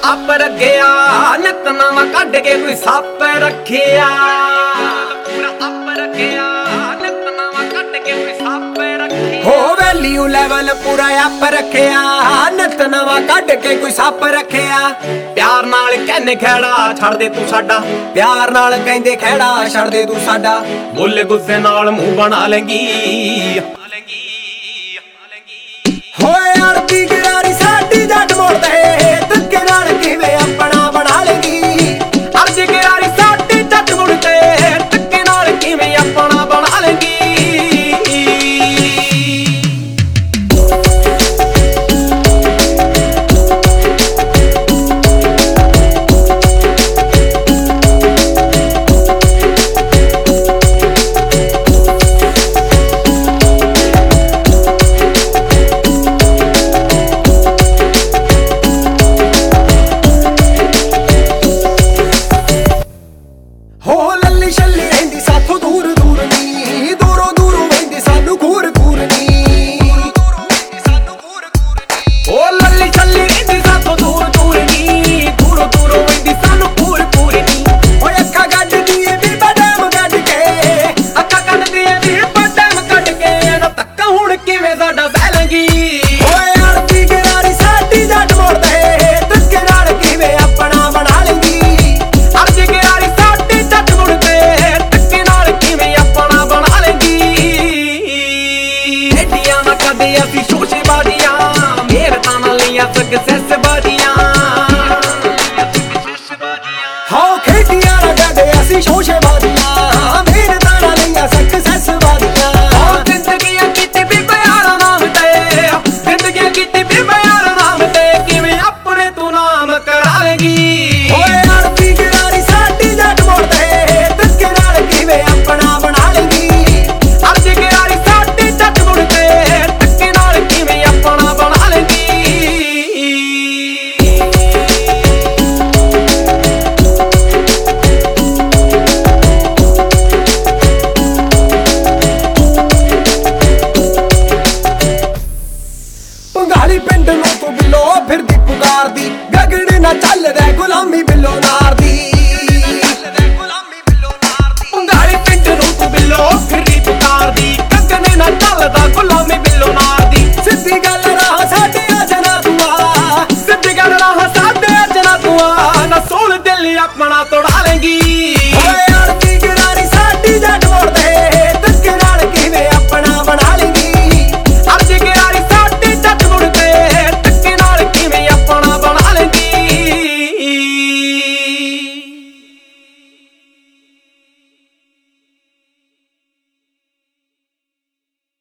up ਰੱਖਿਆ ਨਿਤ ਨਵਾਂ ਕੱਢ ਕੇ ਕੋਈ ਸੱਪ ਰੱਖਿਆ ਪੂਰਾ ਅੱਪ ਰੱਖਿਆ ਨਿਤ ਨਵਾਂ ਕੱਢ ਕੇ ਕੋਈ ਸੱਪ ਰੱਖਿਆ ਹੋ ਵੈਲਿਊ ਲੈਵਲ ਪੂਰਾ ਅੱਪ ਰੱਖਿਆ ਨਿਤ ਨਵਾਂ ਕੱਢ ਕੇ ਕੋਈ ਸੱਪ ਰੱਖਿਆ ਪਿਆਰ ਨਾਲ ਕਹਿੰਦੇ ਖੇੜਾ ਛੱਡ ਦੇ ਤੂੰ ਸਾਡਾ ਪਿਆਰ ਨਾਲ ਕਹਿੰਦੇ ਖੇੜਾ ਛੱਡ ਦੇ ਤੂੰ ਸਾਡਾ ਮੁੱਲ ਗੁੱਸੇ ਨਾਲ ਮੂੰਹ ਬਣਾ ਲੈਂਗੀ ਹੋਏ ਅੜਦੀ ਗਿਰਾਰੀ ਸਾਡੀ ਜੱਟ ਮੋੜਦੇ ਧੱਕੇ ਨਾਲ ਕਿਵੇਂ ਆਪਣਾ ਬਣਾ ਲੇਗੀ ਅੜਦੀ ਗਿਰਾਰੀ ਸਾਡੀ ਜੱਟ ਮੋੜਦੇ ਧੱਕੇ ਨਾਲ ਕਿਵੇਂ ਆਪਣਾ ਬਣਾ ਲੇਗੀ ਸਕਸੈਸ ਬਾਦੀਆਂ ਹੋ ਖੇਡੀਆਂ ਨਾ ਕਰਦੇ ਅਸੀਂ ਸ਼ੋਸ਼ੇ